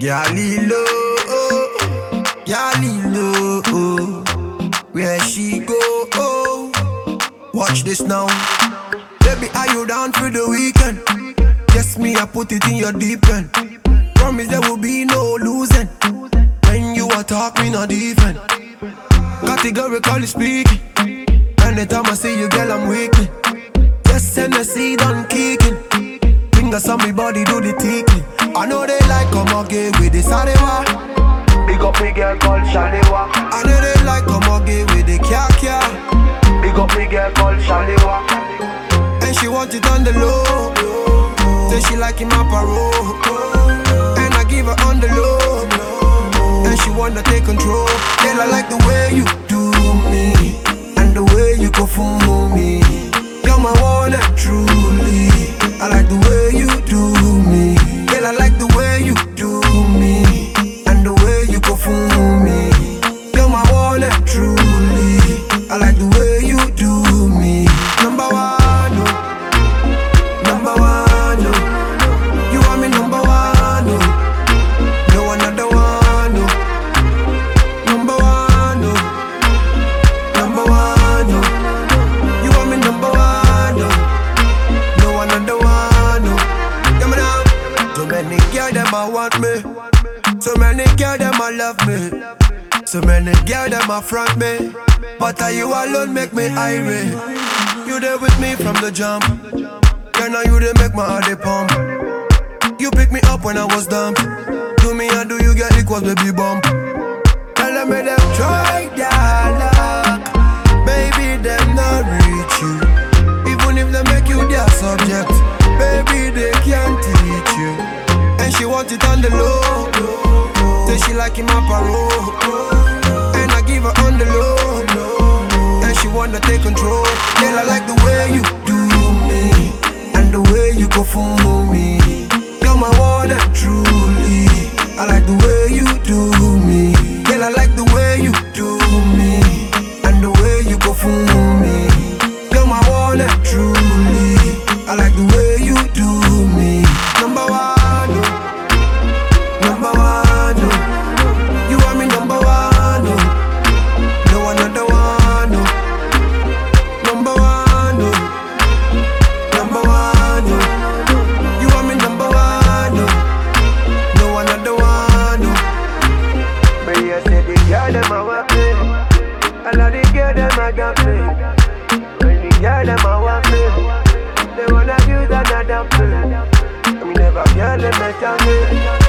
Galilo, Galilo, where she go? Watch this now. Baby, are you down for the weekend? Yes, me, I put it in your deep end. Promise there will be no losing. When you attack me, not even. Categorically speaking. Anytime I see you, girl, I'm weakling. Just send a seed on kicking. Fingers on me body, do the tickling. I know they like come again with the Sarewa. Big up me girl called Shalewa. I know they like come again with the Kya. Big up me girl called Shalewa. And she want it on the low. Say she like him my parole. And I give her on the low. And she wanna take control. Girl, I like the way you do me. And the way you go for me. You're my one and truly. I like the way you do me. Girl, I like the way you do me. And the way you go for me. You're my one and truly. I like the way you do me. Number one, no. Number one, no. You want me number one, no. No another one, no. Number one, no. Number one, no. You want me number one, no. No another one, no. Yeah, me now. So many girls them a want me. So many girls them a love me. So many girls them a front me. But you alone make me irate. You there with me from the jump. Yeah, now you they make my heart they pump. You pick me up when I was dumb. Do me and do you get equals baby bump. Tell them make them try their luck. Baby them not reach you. Even if they make you their subject, baby they can't teach you. And she want it on the low. Say she like him my parole. And I give her on the low. And she wanna take control. Girl, I like the way you do me. And the way you go for me. You're my one and truly. I like the way you do me. Girl, I like the way you do me. And the way you go for me. You're my one and truly. I like the way you do me. Number one, no. Number one, no. You want me number one, no. No another one, no. Number one, no. Number one, no. You want me number one, no. No another one, no. But you say the girl them a want me. And all the girl them a got me. When the girl them a want me, they wanna use another play. I mean never girl them a tell me.